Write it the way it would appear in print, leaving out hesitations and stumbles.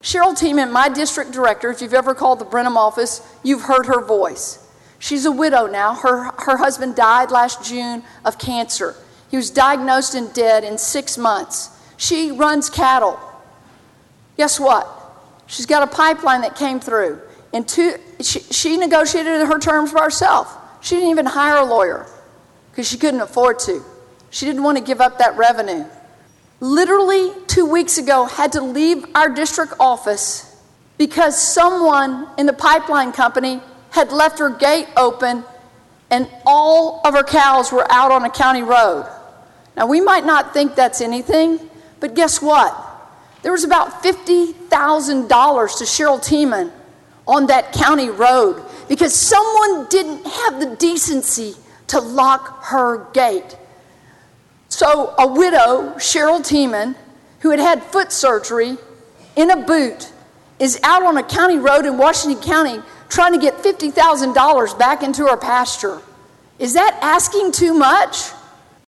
Cheryl Tiemann, my district director, if you've ever called the Brenham office, you've heard her voice. She's a widow now. Her husband died last June of cancer. He was diagnosed and dead in 6 months. She runs cattle. Guess what? She's got a pipeline that came through. She negotiated her terms by herself. She didn't even hire a lawyer because she couldn't afford to. She didn't want to give up that revenue. Literally 2 weeks ago, had to leave our district office because someone in the pipeline company had left her gate open and all of her cows were out on a county road. Now, we might not think that's anything, but guess what? There was about $50,000 to Cheryl Tiemann on that county road because someone didn't have the decency to lock her gate. So a widow, Cheryl Tiemann, who had had foot surgery in a boot, is out on a county road in Washington County trying to get $50,000 back into her pasture. Is that asking too much?